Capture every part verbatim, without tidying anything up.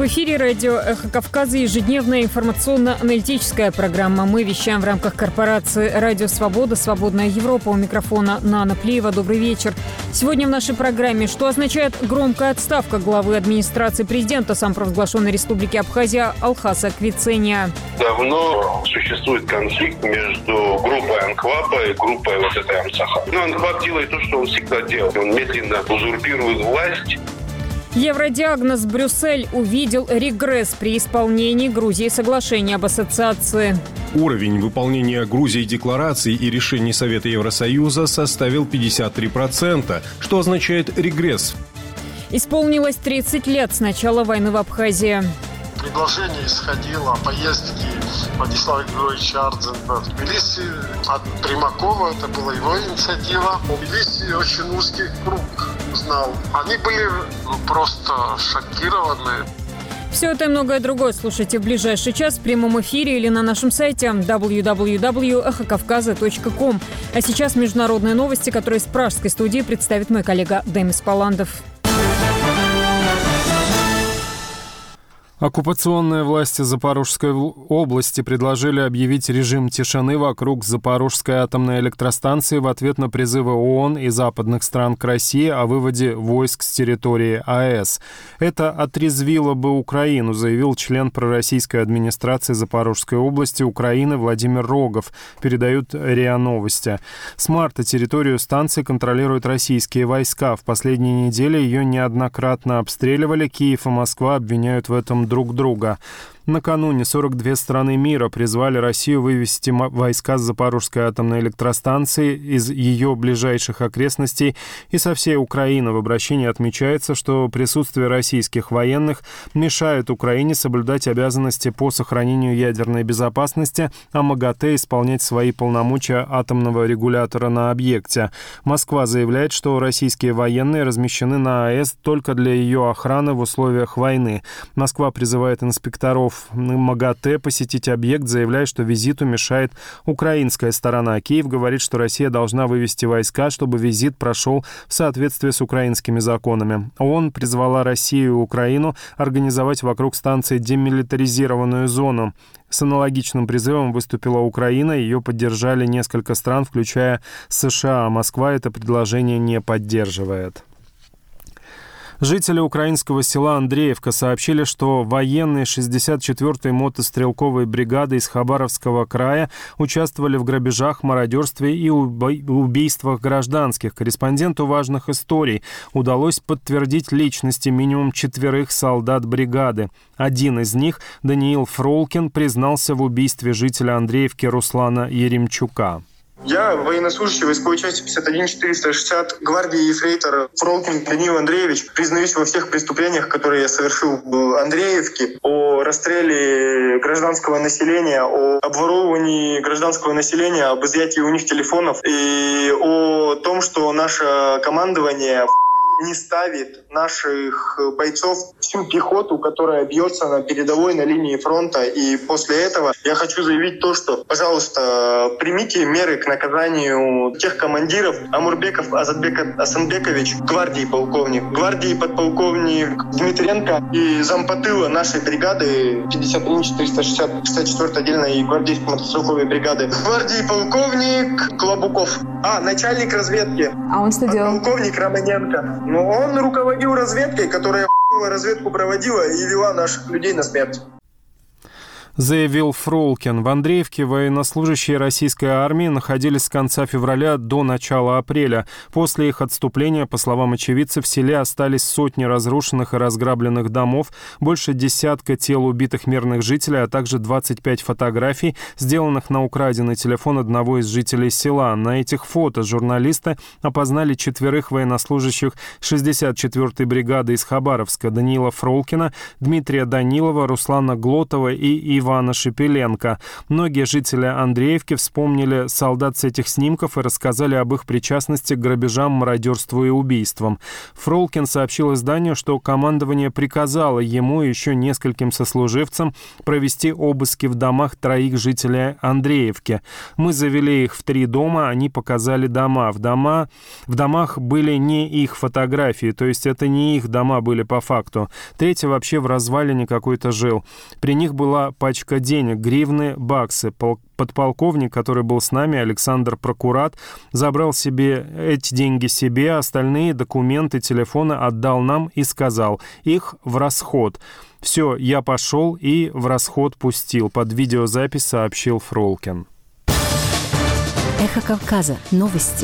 эфире радио «Эхо Кавказа» ежедневная информационно-аналитическая программа. Мы вещаем в рамках корпорации «Радио Свобода», «Свободная Европа». У микрофона Нана Плиева. Добрый вечер. Сегодня в нашей программе: что означает громкая отставка главы администрации президента самопровозглашенной Республики Абхазия Алхаса Квицения. Давно существует конфликт между группой Анквапа и группой вот этой Амсаха. Ну, Анквап делает то, что он всегда делает. Он медленно узурпирует власть. Евродиагноз: Брюссель увидел регресс при исполнении Грузии соглашения об ассоциации. Уровень выполнения Грузией деклараций и решений Совета Евросоюза составил пятьдесят три процента, что означает регресс. Исполнилось тридцать лет с начала войны в Абхазии. Предложение исходило о поездке Владислава Григорьевича Ардзенко в Тбилиси от Примакова. Это была его инициатива. В Тбилиси очень узкий круг знал. Они были ну, просто шокированы. Все это и многое другое слушайте в ближайший час в прямом эфире или на нашем сайте дабл ю дабл ю дабл ю точка эхо кавказа точка ком. А сейчас международные новости, которые из пражской студии представит мой коллега Демис Паландов. Оккупационные власти Запорожской области предложили объявить режим тишины вокруг Запорожской атомной электростанции в ответ на призывы ООН и западных стран к России о выводе войск с территории АЭС. Это отрезвило бы Украину, заявил член пророссийской администрации Запорожской области Украины Владимир Рогов, передают РИА Новости. С марта территорию станции контролируют российские войска. В последние недели ее неоднократно обстреливали. Киев и Москва обвиняют в этом друг друга. Накануне сорок две страны мира призвали Россию вывести войска с Запорожской атомной электростанции из ее ближайших окрестностей и со всей Украины. В обращении отмечается, что присутствие российских военных мешает Украине соблюдать обязанности по сохранению ядерной безопасности, а МАГАТЭ исполнять свои полномочия атомного регулятора на объекте. Москва заявляет, что российские военные размещены на АЭС только для ее охраны в условиях войны. Москва призывает инспекторов МАГАТЭ посетить объект, заявляя, что визиту мешает украинская сторона. Киев говорит, что Россия должна вывести войска, чтобы визит прошел в соответствии с украинскими законами. ООН призвала Россию и Украину организовать вокруг станции демилитаризированную зону. С аналогичным призывом выступила Украина, ее поддержали несколько стран, включая США. Москва это предложение не поддерживает. Жители украинского села Андреевка сообщили, что военные шестьдесят четвёртой мотострелковой бригады из Хабаровского края участвовали в грабежах, мародерстве и убийствах гражданских. Корреспонденту важных историй удалось подтвердить личности минимум четверых солдат бригады. Один из них, Даниил Фролкин, признался в убийстве жителя Андреевки Руслана Еремчука. Я военнослужащий войсковой части пятьдесят один четыреста шестьдесят гвардии ефрейтор Фролкин Даниил Андреевич. Признаюсь во всех преступлениях, которые я совершил в Андреевке, о расстреле гражданского населения, о обворовывании гражданского населения, об изъятии у них телефонов и о том, что наше командование не ставит наших бойцов, всю пехоту, которая бьется на передовой, на линии фронта. И после этого я хочу заявить то, что, пожалуйста, примите меры к наказанию тех командиров. Амурбеков Азатбек Асанбекович, гвардии полковник, гвардии подполковник Дмитренко и зампотыла нашей бригады пятьдесят один четыреста шестьдесят шестьдесят четвёртой отдельной гвардейской мотострелковой бригады. Гвардии полковник Клобуков. А, начальник разведки. А он что делал? Полковник Романенко. Но он руководил разведкой, которая разведку проводила и вела наших людей на смерть. Заявил Фролкин. В Андреевке военнослужащие российской армии находились с конца февраля до начала апреля. После их отступления, по словам очевидцев, в селе остались сотни разрушенных и разграбленных домов, больше десятка тел убитых мирных жителей, а также двадцать пять фотографий, сделанных на украденный телефон одного из жителей села. На этих фото журналисты опознали четверых военнослужащих шестьдесят четвёртой бригады из Хабаровска: Даниила Фролкина, Дмитрия Данилова, Руслана Глотова и Ивана Ивана Шепеленко. Многие жители Андреевки вспомнили солдат с этих снимков и рассказали об их причастности к грабежам, мародерству и убийствам. Фролкин сообщил изданию, что командование приказало ему и еще нескольким сослуживцам провести обыски в домах троих жителей Андреевки. Мы завели их в три дома, они показали дома. В, дома. в домах были не их фотографии, то есть это не их дома были по факту. Третий вообще в развалине какой-то жил. При них была пачка денег, гривны, баксы. Подполковник, который был с нами, Александр Прокурат, забрал себе эти деньги себе, остальные документы, телефоны отдал нам и сказал: их в расход. Все, я пошел и в расход пустил. Под видеозапись сообщил Фролкин. Эхо Кавказа. Новости.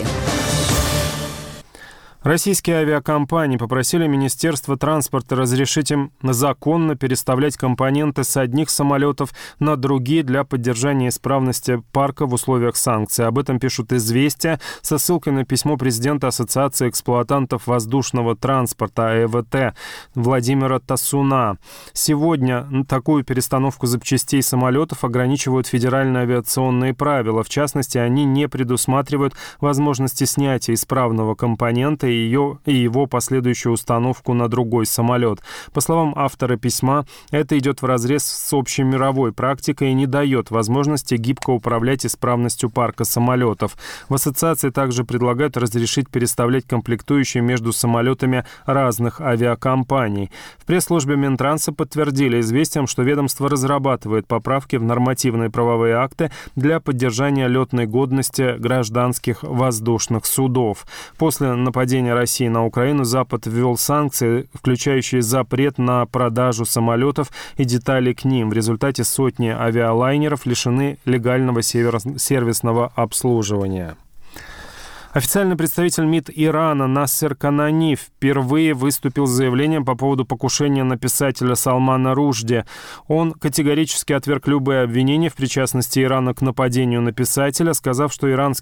Российские авиакомпании попросили Министерство транспорта разрешить им законно переставлять компоненты с одних самолетов на другие для поддержания исправности парка в условиях санкций. Об этом пишут «Известия» со ссылкой на письмо президента Ассоциации эксплуатантов воздушного транспорта А Э В Т Владимира Тасуна. Сегодня такую перестановку запчастей самолетов ограничивают федеральные авиационные правила. В частности, они не предусматривают возможности снятия исправного компонента и ее и его последующую установку на другой самолет. По словам автора письма, это идет вразрез с общемировой практикой и не дает возможности гибко управлять исправностью парка самолетов. В ассоциации также предлагают разрешить переставлять комплектующие между самолетами разных авиакомпаний. В пресс-службе Минтранса подтвердили «Известиям», что ведомство разрабатывает поправки в нормативные правовые акты для поддержания летной годности гражданских воздушных судов. После нападения России на Украину Запад ввел санкции, включающие запрет на продажу самолетов и деталей к ним. В результате сотни авиалайнеров лишены легального сервисного обслуживания. Официальный представитель МИД Ирана Нассер Канани впервые выступил с заявлением по поводу покушения на писателя Салмана Рушди. Он категорически отверг любые обвинения в причастности Ирана к нападению на писателя, сказав, что иранские